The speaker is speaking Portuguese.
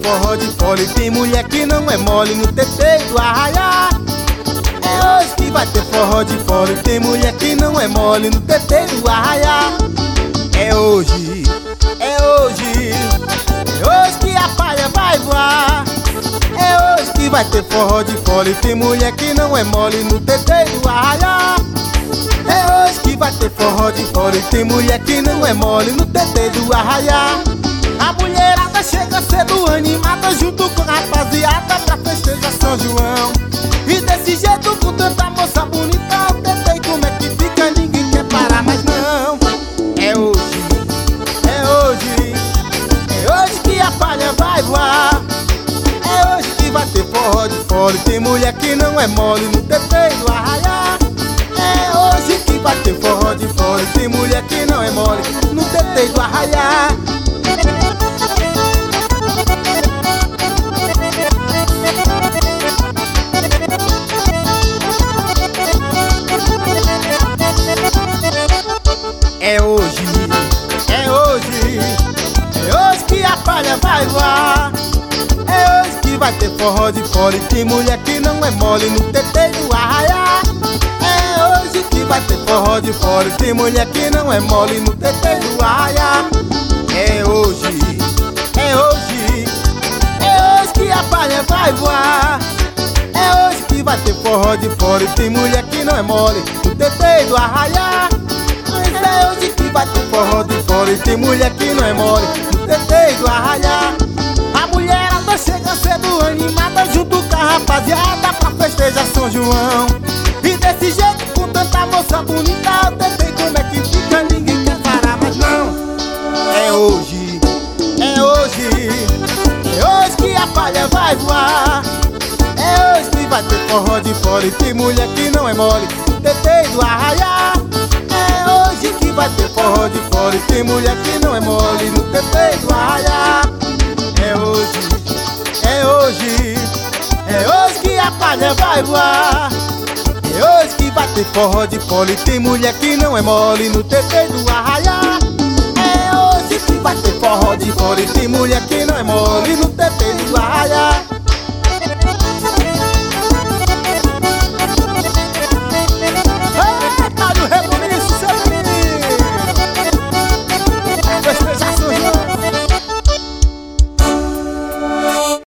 forró de fora. E tem mulher que não é mole no TT do Arraiá. É hoje que vai ter forró de fora. E tem mulher que não é mole no TT do Arraiá. É hoje, é hoje, é hoje que a palha vai voar. É hoje que vai ter forró de fora. E tem mulher que não é mole no TT do Arraiá. É hoje que vai ter forró de fora. E tem mulher que não é mole no TT do Arraiá. A mulherada chega cedo animada junto com a rapaziada pra festejar São João. E desse jeito com tanta moça bonita, eu tentei como é que fica, ninguém quer parar, mas não. É hoje, é hoje, é hoje que a palha vai voar. É hoje que vai ter forró de fora. E tem mulher que não é mole no TT do Arraiá. É hoje que vai ter forró de fora. E tem mulher que não é mole no TT do Arraiá. É hoje, é hoje, é hoje que a palha vai voar. É hoje que vai ter forró de fora. E tem mulher que não é mole no TT do Arraiá. É hoje que vai ter forró de fora. E tem mulher que não é mole no TT do Arraiá. É hoje, é hoje, é hoje que a palha vai voar. É hoje que vai ter forró de fora. E tem mulher que não é mole no TT do Arraiá. Mas é hoje que vai ter forró de fora. E tem mulher que não é mole no TT do Arraiá. A mulherada chega cedo animada junto com a rapaziada pra festejar São João. E desse jeito com tanta moça bonita, eu tentei como é que fica, ninguém quer parar, mas não. É hoje, é hoje, é hoje que a palha vai voar. É hoje que vai ter forró de fora. E tem mulher que não é mole no TT do Arraiá. É hoje que vai ter forró de fora. E tem mulher que não é mole no TT do Arraiá. É hoje, é hoje, é hoje que a palha vai voar. É hoje que vai ter forró de fora. E tem mulher que não é mole no TT do Arraiá. É hoje que vai ter forró de fora. E tem mulher que não é mole no TT